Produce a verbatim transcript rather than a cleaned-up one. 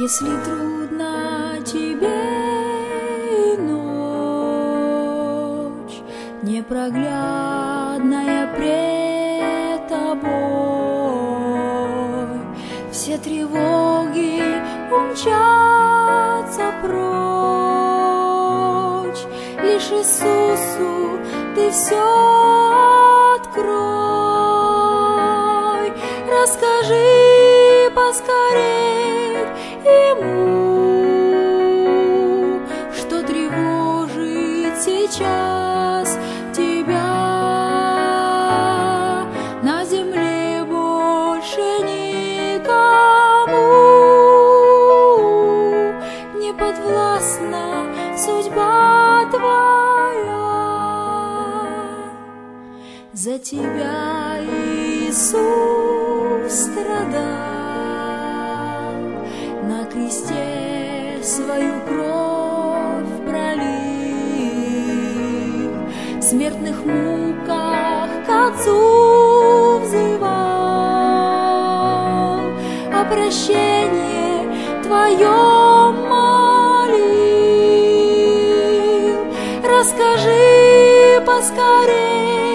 Если трудно тебе и ночь непроглядная пред тобой, все тревоги умчатся прочь, лишь Иисусу ты все открой. Расскажи поскорей Ему, что тревожит сейчас тебя. На земле больше никому не подвластна судьба твоя. За тебя Иисус страдал, на кресте свою кровь пролив, в смертных муках к Отцу взывал, о прощении Твоем молил. Расскажи поскорей